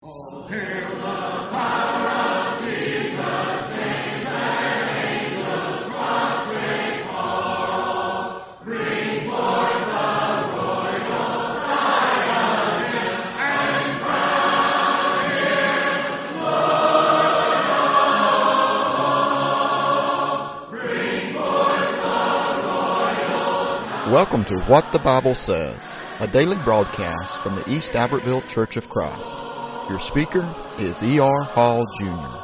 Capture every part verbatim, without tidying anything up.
Oh, hail the power of Jesus' name, let angels prostrate fall. Bring forth the royal diadem and crown him Lord of all. Bring forth the royal diadem. Welcome to What the Bible Says, a daily broadcast from the East Albertville Church of Christ. Your speaker is E R Hall, Junior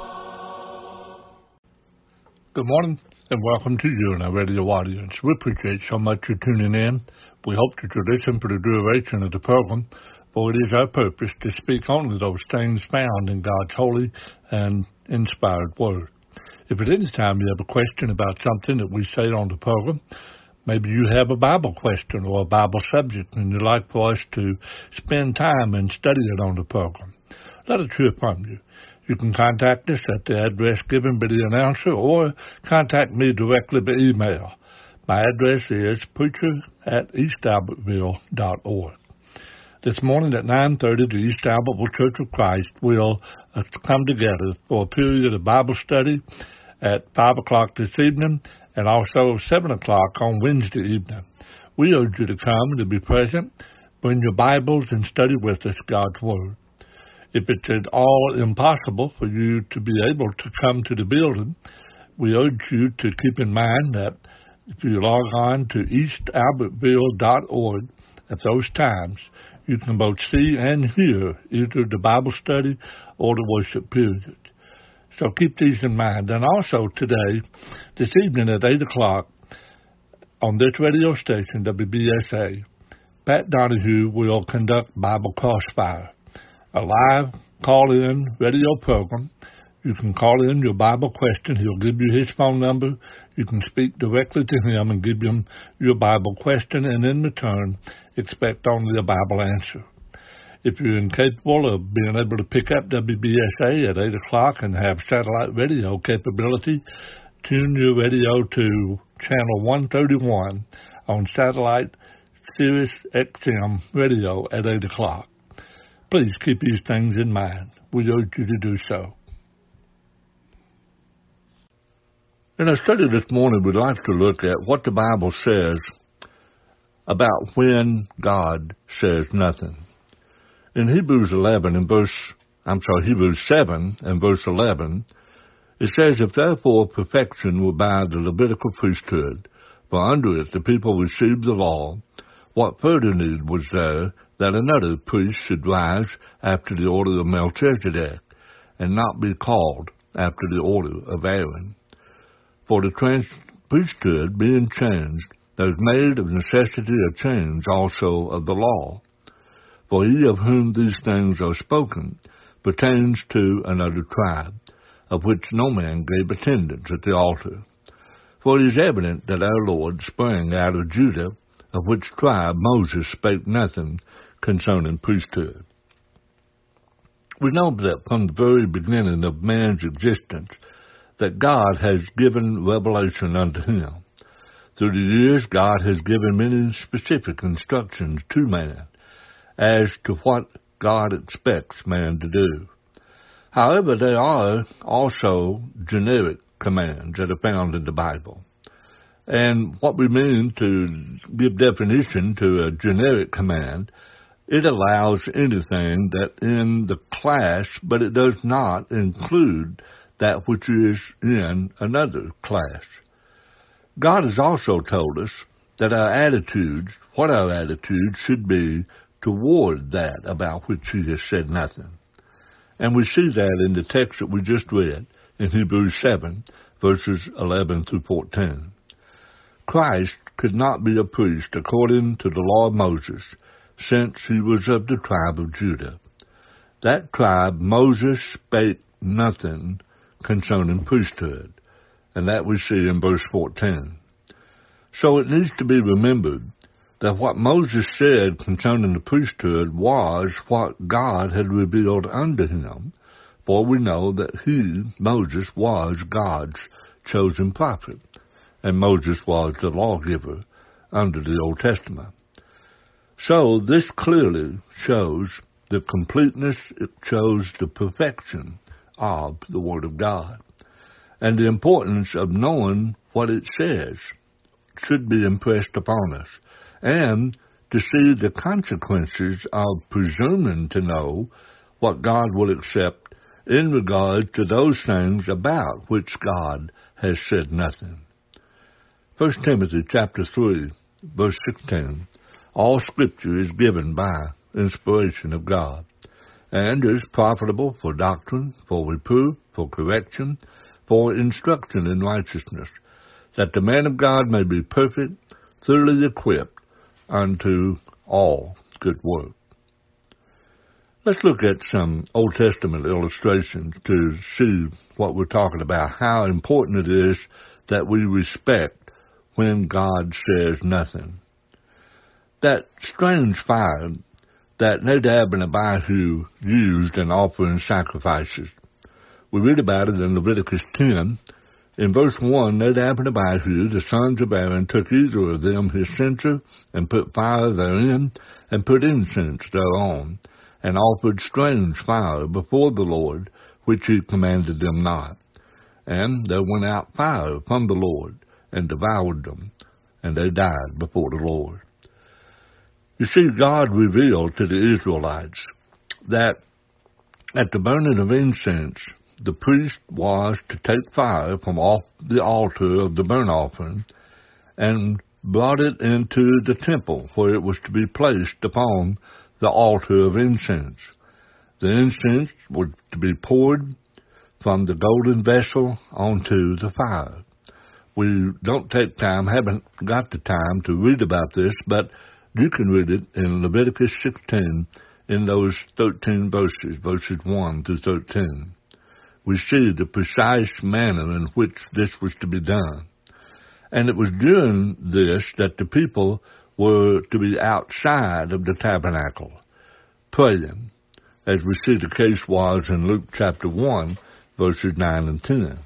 Good morning, and welcome to you and our radio audience. We appreciate so much you tuning in. We hope that you listen for the duration of the program, for it is our purpose to speak only those things found in God's holy and inspired Word. If at any time you have a question about something that we say on the program, maybe you have a Bible question or a Bible subject and you'd like for us to spend time and study it on the program, let us hear from you. You can contact us at the address given by the announcer or contact me directly by email. My address is preacher at east albertville dot org. This morning at nine thirty, the East Albertville Church of Christ will uh, come together for a period of Bible study at five o'clock this evening, and also seven o'clock on Wednesday evening. We urge you to come and to be present. Bring your Bibles and study with us God's Word. If it's at all impossible for you to be able to come to the building, we urge you to keep in mind that if you log on to east albertville dot org at those times, you can both see and hear either the Bible study or the worship period. So keep these in mind. And also today, this evening at eight o'clock, on this radio station, W B S A, Pat Donahue will conduct Bible Crossfire, a live call-in radio program. You can call in your Bible question. He'll give you his phone number. You can speak directly to him and give him your Bible question, and in return, expect only a Bible answer. If you're incapable of being able to pick up W B S A at eight o'clock and have satellite radio capability, tune your radio to channel one thirty-one on satellite Sirius X M radio at eight o'clock. Please keep these things in mind. We urge you to do so. In our study this morning, we'd like to look at what the Bible says about when God says nothing. In Hebrews eleven and verse, I'm sorry, Hebrews seven and verse eleven, it says, "If therefore perfection were by the Levitical priesthood, for under it the people received the law, what further need was there that another priest should rise after the order of Melchizedek, and not be called after the order of Aaron? For the trans- priesthood being changed, there is made of necessity a change also of the law. For he of whom these things are spoken pertains to another tribe, of which no man gave attendance at the altar. For it is evident that our Lord sprang out of Judah, of which tribe Moses spake nothing concerning priesthood." We know that from the very beginning of man's existence, that God has given revelation unto him. Through the years, God has given many specific instructions to man as to what God expects man to do. However, there are also generic commands that are found in the Bible. And what we mean to give definition to a generic command, it allows anything that in the class, but it does not include that which is in another class. God has also told us that our attitudes, what our attitudes should be toward that about which he has said nothing. And we see that in the text that we just read in Hebrews seven, verses eleven through fourteen. Christ could not be a priest according to the law of Moses, since he was of the tribe of Judah. That tribe Moses spake nothing concerning priesthood, and that we see in verse fourteen. So it needs to be remembered that what Moses said concerning the priesthood was what God had revealed unto him, for we know that he, Moses, was God's chosen prophet, and Moses was the lawgiver under the Old Testament. So this clearly shows the completeness, it shows the perfection of the Word of God. And the importance of knowing what it says should be impressed upon us. And to see the consequences of presuming to know what God will accept in regard to those things about which God has said nothing. First Timothy chapter three, verse sixteen, all Scripture is given by inspiration of God, and is profitable for doctrine, for reproof, for correction, for instruction in righteousness, that the man of God may be perfect, thoroughly equipped unto all good work. Let's look at some Old Testament illustrations to see what we're talking about, how important it is that we respect when God says nothing. That strange fire that Nadab and Abihu used in offering sacrifices. We read about it in Leviticus ten. In verse one, Nadab and Abihu, the sons of Aaron, took either of them his censer, and put fire therein, and put incense thereon, and offered strange fire before the Lord, which he commanded them not. And there went out fire from the Lord, and devoured them, and they died before the Lord. You see, God revealed to the Israelites that at the burning of incense, the priest was to take fire from off the altar of the burnt offering and brought it into the temple, where it was to be placed upon the altar of incense. The incense was to be poured from the golden vessel onto the fire. We don't take time, haven't got the time to read about this, but you can read it in Leviticus sixteen in those thirteen verses, verses one through thirteen. We see the precise manner in which this was to be done. And it was during this that the people were to be outside of the tabernacle, praying, as we see the case was in Luke chapter one, verses nine and ten.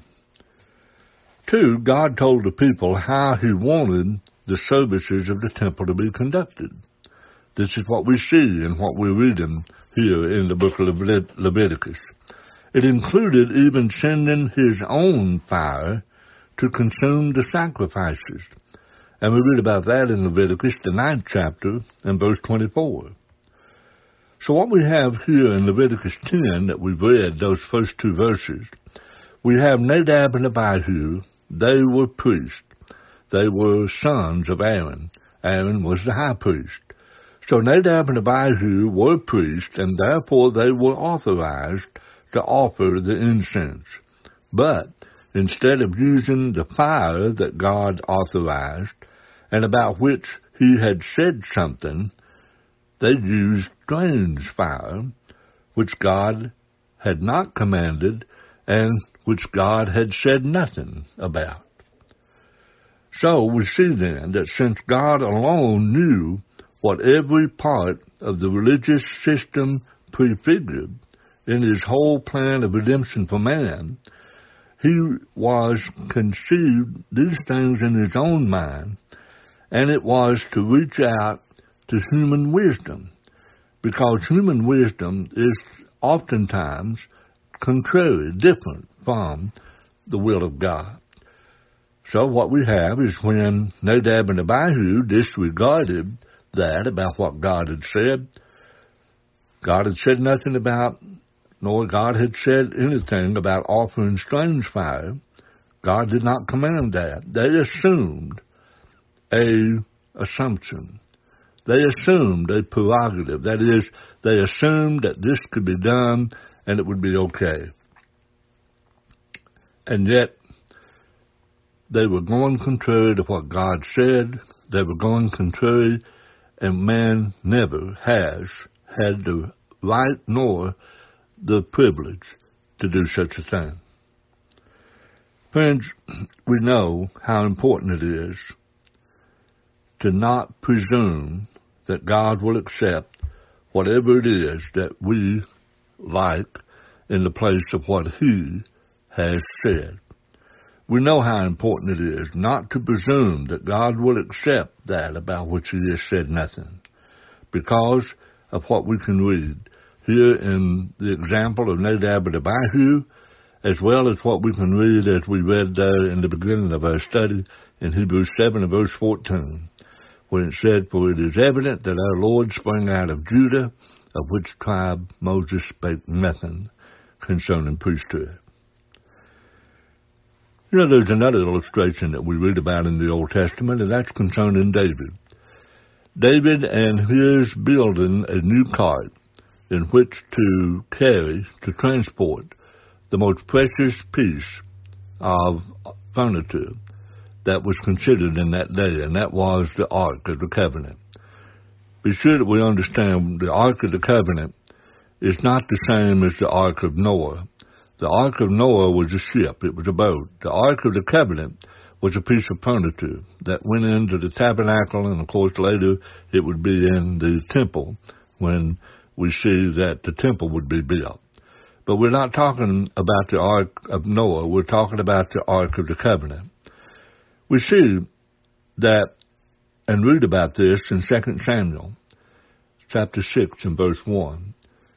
Two, God told the people how he wanted the services of the temple to be conducted. This is what we see in what we're reading here in the book of Levit- Leviticus. It included even sending his own fire to consume the sacrifices. And we read about that in Leviticus, the ninth chapter, and verse twenty-four. So what we have here in Leviticus ten, that we've read, those first two verses, we have Nadab and Abihu. They were priests. They were sons of Aaron. Aaron was the high priest. So Nadab and Abihu were priests, and therefore they were authorized to offer the incense. But instead of using the fire that God authorized, and about which he had said something, they used strange fire, which God had not commanded, and which God had said nothing about. So we see then that since God alone knew what every part of the religious system prefigured in his whole plan of redemption for man, he was conceived these things in his own mind, and it was to reach out to human wisdom, because human wisdom is oftentimes contrary, different from the will of God. So what we have is when Nadab and Abihu disregarded that about what God had said, God had said nothing about, nor God had said anything about offering strange fire. God did not command that. They assumed a assumption. They assumed a prerogative. That is, they assumed that this could be done and it would be okay. And yet, they were going contrary to what God said. They were going contrary, and man never has had the right nor the privilege to do such a thing. Friends, we know how important it is to not presume that God will accept whatever it is that we like in the place of what he has said. We know how important it is not to presume that God will accept that about which he has said nothing, because of what we can read here in the example of Nadab and Abihu, as well as what we can read as we read there in the beginning of our study in Hebrews seven and verse fourteen, when it said, "For it is evident that our Lord sprang out of Judah, of which tribe Moses spake nothing concerning priesthood." You know, there's another illustration that we read about in the Old Testament, and that's concerning David. David and his building a new cart in which to carry, to transport, the most precious piece of furniture that was considered in that day, and that was the Ark of the Covenant. Be sure that we understand the Ark of the Covenant is not the same as the Ark of Noah. The Ark of Noah was a ship, it was a boat. The Ark of the Covenant was a piece of furniture that went into the tabernacle, and of course later it would be in the temple when we see that the temple would be built. But we're not talking about the Ark of Noah, we're talking about the Ark of the Covenant. We see that and read about this in Second Samuel chapter six and verse one.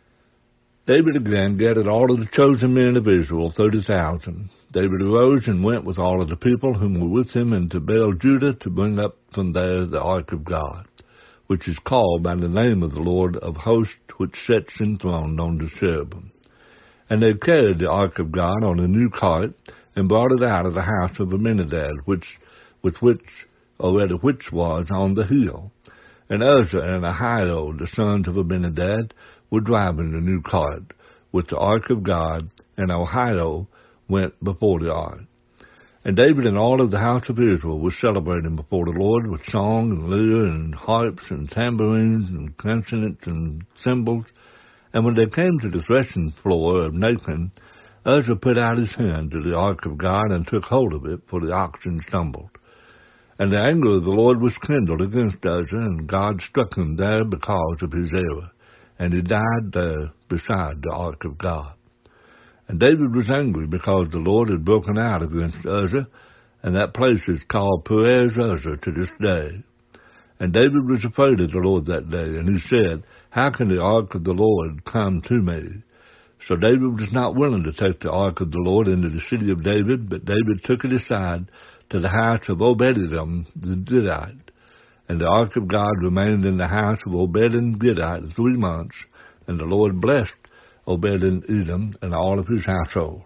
David again gathered all of the chosen men of Israel, thirty thousand. David arose and went with all of the people whom were with him into Baal Judah to bring up from there the Ark of God, which is called by the name of the Lord of hosts, which sits enthroned on the cherubim. And they carried the Ark of God on a new cart and brought it out of the house of Abinadab, which, with which, or rather which was on the hill. And Uzzah and Ahio, the sons of Abinadab, were driving the new cart with the Ark of God, and Ahio went before the Ark. And David and all of the house of Israel were celebrating before the Lord with song and lyre and harps and tambourines and consonants and cymbals. And when they came to the threshing floor of Nathan, Uzzah put out his hand to the Ark of God and took hold of it, for the oxen stumbled. And the anger of the Lord was kindled against Uzzah, and God struck him there because of his error. And he died there beside the Ark of God. And David was angry because the Lord had broken out against Uzzah, and that place is called Perez Uzzah to this day. And David was afraid of the Lord that day, and he said, "How can the Ark of the Lord come to me?" So David was not willing to take the Ark of the Lord into the city of David, but David took it aside to the house of Obed-Edom the Gittite. And the Ark of God remained in the house of Obed-Edom the Gittite three months, and the Lord blessed Obed-Edom and all of his household.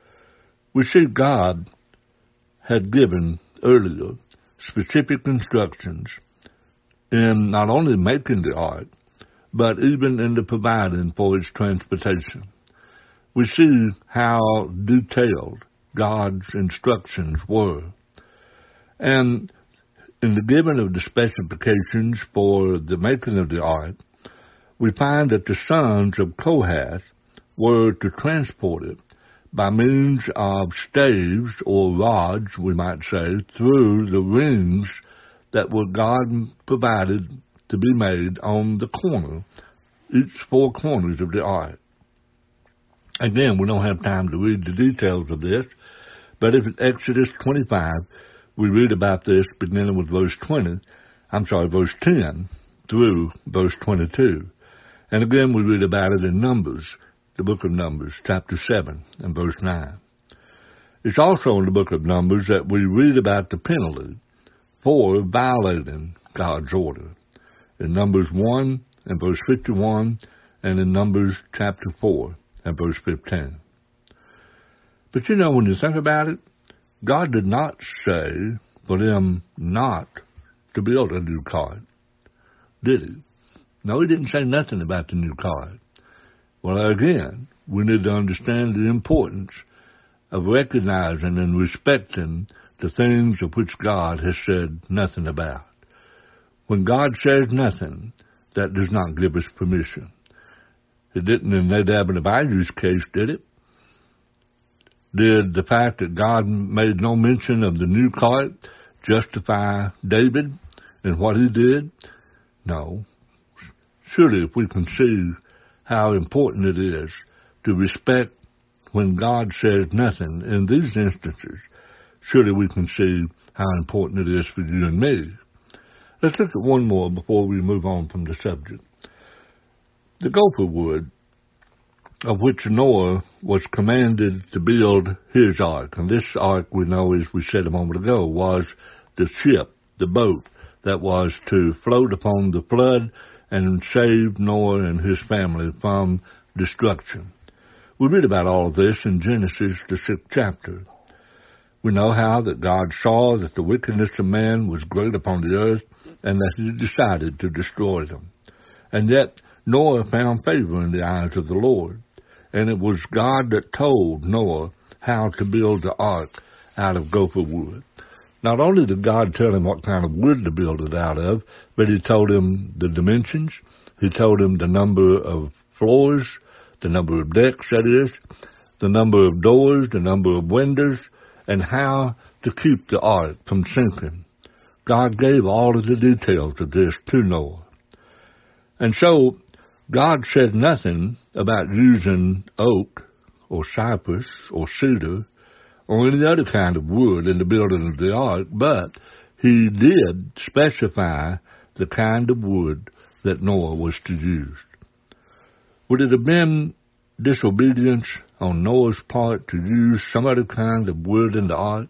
We see God had given earlier specific instructions in not only making the ark, but even in the providing for its transportation. We see how detailed God's instructions were. And in the giving of the specifications for the making of the ark, we find that the sons of Kohath were to transport it by means of staves or rods, we might say, through the rings that were God provided to be made on the corner, each four corners of the ark. Again, we don't have time to read the details of this, but if in Exodus twenty-five, we read about this beginning with verse twenty, I'm sorry, verse ten through verse twenty-two. And again, we read about it in Numbers, the book of Numbers, chapter seven and verse nine. It's also in the book of Numbers that we read about the penalty for violating God's order. In Numbers one and verse fifty-one, and in Numbers chapter four and verse fifteen. But you know, when you think about it, God did not say for them not to build a new cart, did he? No, he didn't say nothing about the new cart. Well, again, we need to understand the importance of recognizing and respecting the things of which God has said nothing about. When God says nothing, that does not give us permission. It didn't in Nadab and Abihu's case, did it? Did the fact that God made no mention of the new cart justify David and what he did? No. Surely if we can see how important it is to respect when God says nothing in these instances, surely we can see how important it is for you and me. Let's look at one more before we move on from the subject. The gopher wood of which Noah was commanded to build his ark. And this ark, we know, as we said a moment ago, was the ship, the boat, that was to float upon the flood and save Noah and his family from destruction. We read about all of this in Genesis, the sixth chapter. We know how that God saw that the wickedness of man was great upon the earth, and that he decided to destroy them. And yet Noah found favor in the eyes of the Lord. And it was God that told Noah how to build the ark out of gopher wood. Not only did God tell him what kind of wood to build it out of, but he told him the dimensions. He told him the number of floors, the number of decks, that is, the number of doors, the number of windows, and how to keep the ark from sinking. God gave all of the details of this to Noah. And so God said nothing about using oak or cypress or cedar or any other kind of wood in the building of the ark, but he did specify the kind of wood that Noah was to use. Would it have been disobedience on Noah's part to use some other kind of wood in the ark?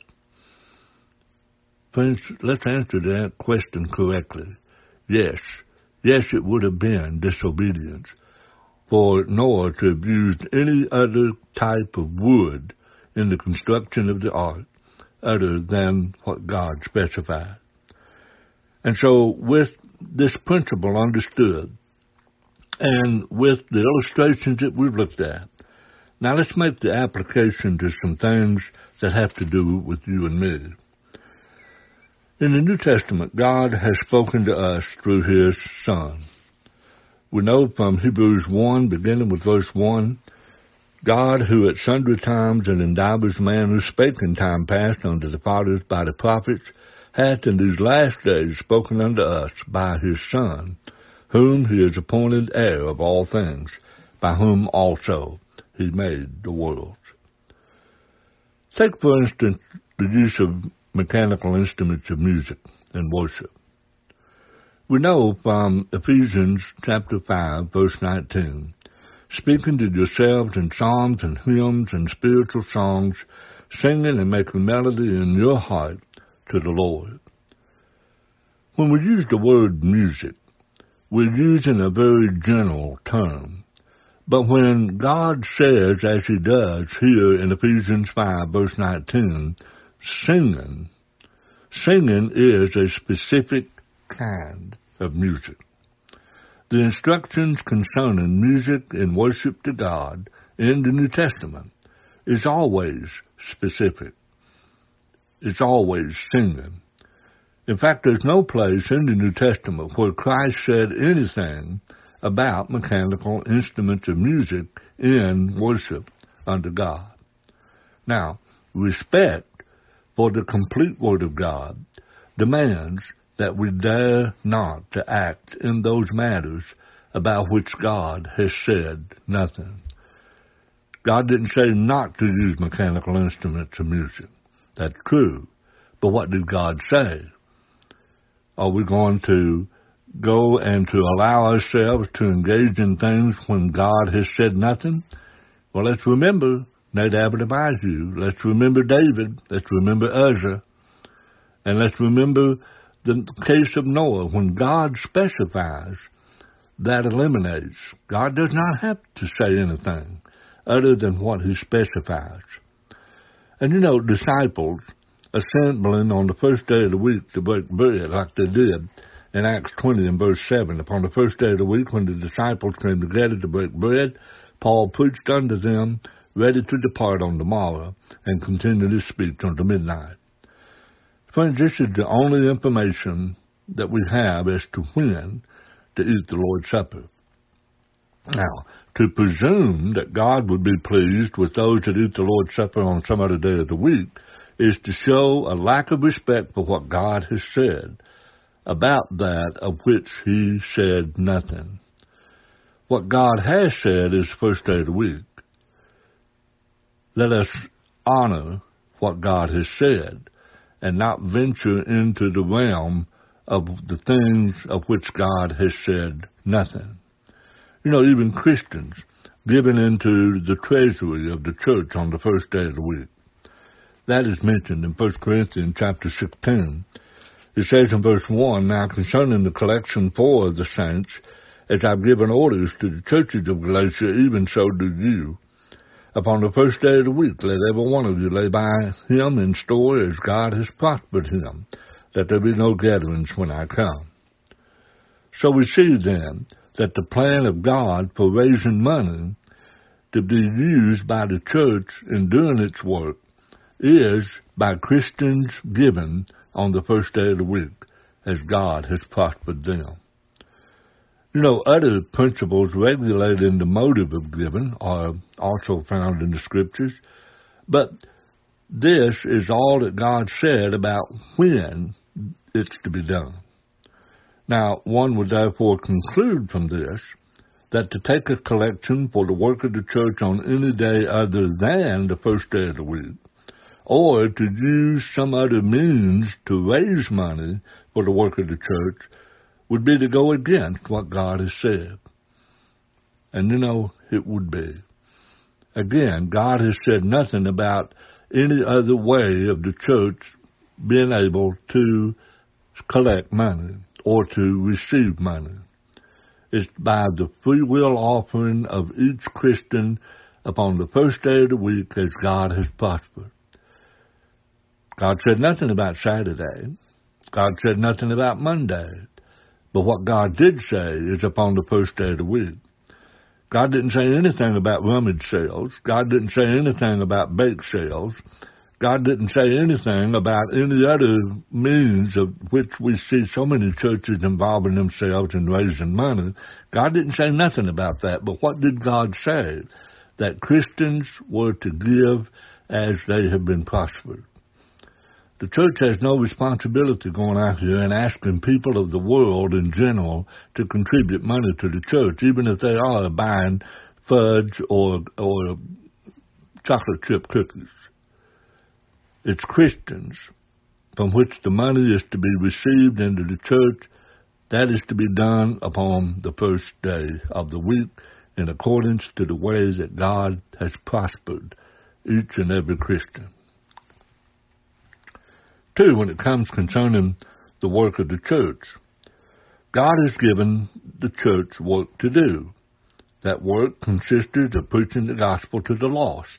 Friends, let's answer that question correctly. Yes. Yes, it would have been disobedience for Noah to have used any other type of wood in the construction of the ark other than what God specified. And so with this principle understood, and with the illustrations that we've looked at, now let's make the application to some things that have to do with you and me. In the New Testament, God has spoken to us through His Son. We know from Hebrews one, beginning with verse one, God, who at sundry times and in divers manners spake in time past unto the fathers by the prophets, hath in these last days spoken unto us by His Son, whom He has appointed heir of all things, by whom also He made the worlds. Take, for instance, the use of mechanical instruments of music and worship. We know from Ephesians chapter five, verse nineteen, speaking to yourselves in psalms and hymns and spiritual songs, singing and making melody in your heart to the Lord. When we use the word music, we're using a very general term. But when God says, as He does here in Ephesians five, verse nineteen, singing, singing is a specific kind of music. The instructions concerning music and worship to God in the New Testament is always specific. It's always singing. In fact, there's no place in the New Testament where Christ said anything about mechanical instruments of music in worship unto God. Now, respect for the complete Word of God demands that we dare not to act in those matters about which God has said nothing. God didn't say not to use mechanical instruments of music. That's true. But what did God say? Are we going to go and to allow ourselves to engage in things when God has said nothing? Well, let's remember Nadab and Abihu. Let's remember David. Let's remember Uzzah. And let's remember the case of Noah. When God specifies, that eliminates. God does not have to say anything other than what He specifies. And you know, disciples assembling on the first day of the week to break bread like they did in Acts twenty and verse seven. Upon the first day of the week when the disciples came together to break bread, Paul preached unto them, ready to depart on the morrow, and continued his speech until midnight. Friends, this is the only information that we have as to when to eat the Lord's Supper. Now, to presume that God would be pleased with those that eat the Lord's Supper on some other day of the week is to show a lack of respect for what God has said about that of which He said nothing. What God has said is the first day of the week. Let us honor what God has said and not venture into the realm of the things of which God has said nothing. You know, even Christians given into the treasury of the church on the first day of the week. That is mentioned in First Corinthians chapter sixteen. It says in verse one, "Now concerning the collection for the saints, as I've given orders to the churches of Galatia, even so do you. Upon the first day of the week, let every one of you lay by him in store as God has prospered him, that there be no gatherings when I come." So we see then that the plan of God for raising money to be used by the church in doing its work is by Christians giving on the first day of the week as God has prospered them. You know, other principles regulating the motive of giving are also found in the Scriptures, but this is all that God said about when it's to be done. Now, one would therefore conclude from this that to take a collection for the work of the church on any day other than the first day of the week, or to use some other means to raise money for the work of the church, would be to go against what God has said. And you know, it would be. Again, God has said nothing about any other way of the church being able to collect money or to receive money. It's by the free will offering of each Christian upon the first day of the week as God has prospered. God said nothing about Saturday. God said nothing about Monday. But what God did say is upon the first day of the week. God didn't say anything about rummage sales. God didn't say anything about bake sales. God didn't say anything about any other means of which we see so many churches involving themselves in raising money. God didn't say nothing about that. But what did God say? That Christians were to give as they have been prospered. The church has no responsibility going out here and asking people of the world in general to contribute money to the church, even if they are buying fudge or or chocolate chip cookies. It's Christians from which the money is to be received into the church. That is to be done upon the first day of the week in accordance to the way that God has prospered each and every Christian. Two, when it comes concerning the work of the church, God has given the church work to do. That work consisted of preaching the gospel to the lost.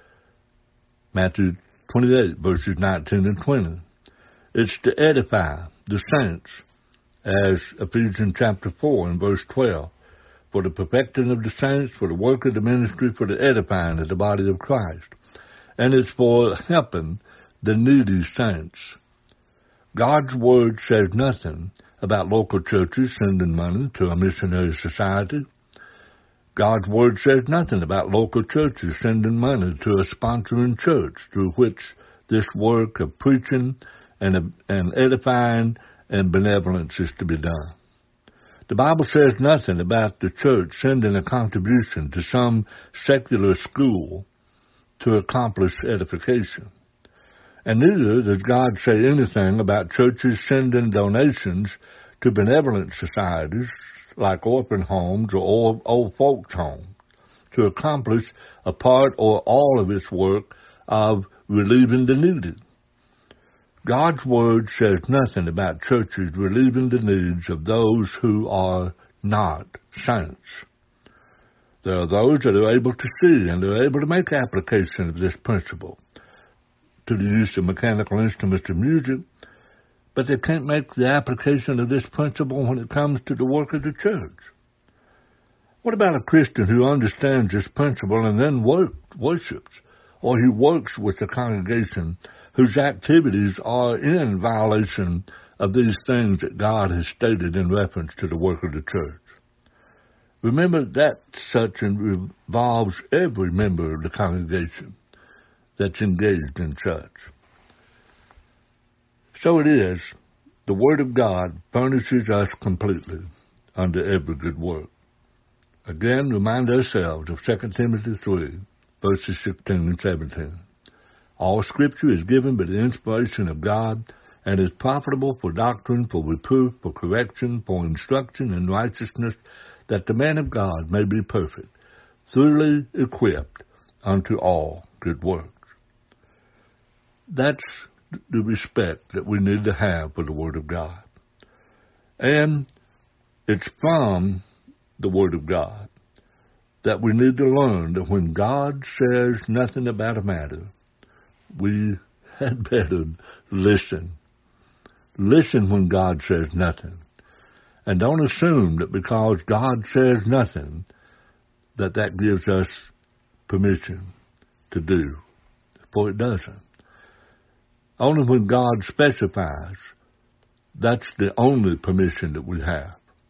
Matthew twenty-eight, verses nineteen and twenty. It's to edify the saints, as Ephesians chapter four and verse twelve, for the perfecting of the saints, for the work of the ministry, for the edifying of the body of Christ. And it's for helping the needy saints. God's word says nothing about local churches sending money to a missionary society. God's word says nothing about local churches sending money to a sponsoring church through which this work of preaching and, and edifying and benevolence is to be done. The Bible says nothing about the church sending a contribution to some secular school to accomplish edification. And neither does God say anything about churches sending donations to benevolent societies like orphan homes or old, old folks' homes to accomplish a part or all of its work of relieving the needy. God's word says nothing about churches relieving the needs of those who are not saints. There are those that are able to see and are able to make application of this principle to the use of mechanical instruments of music, but they can't make the application of this principle when it comes to the work of the church. What about a Christian who understands this principle and then work, worships, or he works with a congregation whose activities are in violation of these things that God has stated in reference to the work of the church? Remember that such involves every member of the congregation that's engaged in such. So it is, the Word of God furnishes us completely under every good work. Again, remind ourselves of Second Timothy three, verses sixteen and seventeen. All Scripture is given by the inspiration of God and is profitable for doctrine, for reproof, for correction, for instruction in righteousness, that the man of God may be perfect, thoroughly equipped unto all good works. That's the respect that we need to have for the Word of God. And it's from the Word of God that we need to learn that when God says nothing about a matter, we had better listen. Listen when God says nothing. And don't assume that because God says nothing, that that gives us permission to do, for it doesn't. Only when God specifies, that's the only permission that we have.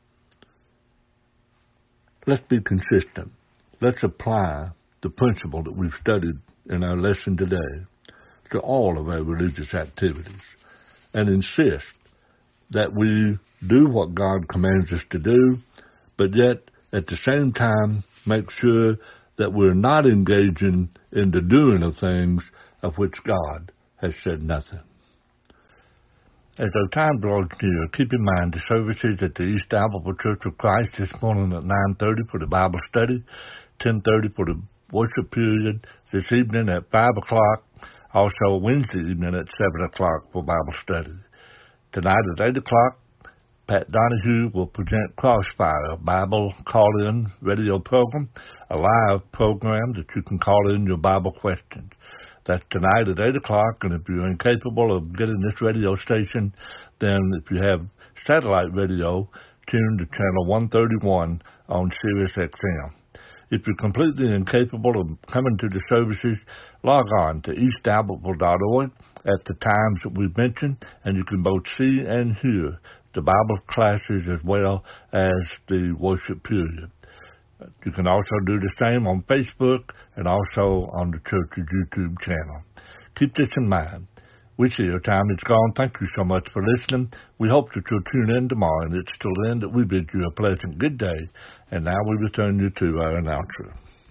Let's be consistent. Let's apply the principle that we've studied in our lesson today to all of our religious activities and insist that we do what God commands us to do, but yet at the same time make sure that we're not engaging in the doing of things of which God has said nothing. As our time draws near, keep in mind the services at the East Albertville Church of Christ this morning at nine thirty for the Bible study, ten thirty for the worship period, this evening at five o'clock, also Wednesday evening at seven o'clock for Bible study. Tonight at eight o'clock, Pat Donahue will present Crossfire, a Bible call-in radio program, a live program that you can call in your Bible questions. That's tonight at eight o'clock, and if you're incapable of getting this radio station, then if you have satellite radio, tune to channel one thirty-one on Sirius X M. If you're completely incapable of coming to the services, log on to east albertville dot org at the times that we've mentioned, and you can both see and hear the Bible classes as well as the worship period. You can also do the same on Facebook and also on the church's YouTube channel. Keep this in mind. We see your time is gone. Thank you so much for listening. We hope that you'll tune in tomorrow, and it's till then that we bid you a pleasant good day. And now we return you to our announcer.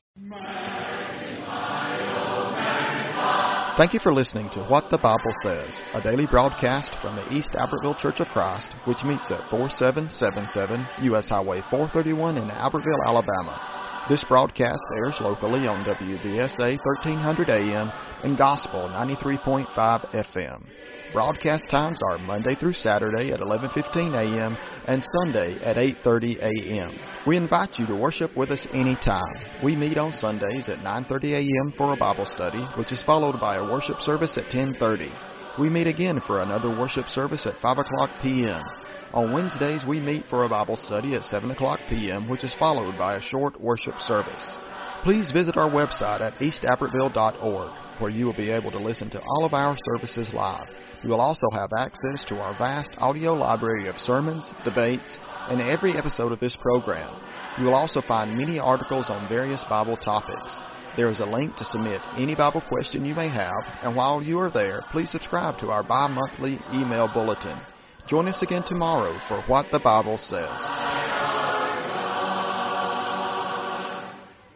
Thank you for listening to What the Bible Says, a daily broadcast from the East Albertville Church of Christ, which meets at forty-seven seventy-seven U S Highway four thirty-one in Albertville, Alabama. This broadcast airs locally on W B S A thirteen hundred A M and Gospel ninety-three point five F M. Broadcast times are Monday through Saturday at eleven fifteen A M and Sunday at eight thirty A M. We invite you to worship with us anytime. We meet on Sundays at nine thirty A M for a Bible study, which is followed by a worship service at ten thirty. We meet again for another worship service at five o'clock P M On Wednesdays, we meet for a Bible study at seven o'clock P M, which is followed by a short worship service. Please visit our website at east albertville dot org, where you will be able to listen to all of our services live. You will also have access to our vast audio library of sermons, debates, and every episode of this program. You will also find many articles on various Bible topics. There is a link to submit any Bible question you may have, and while you are there, please subscribe to our bi-monthly email bulletin. Join us again tomorrow for What the Bible Says.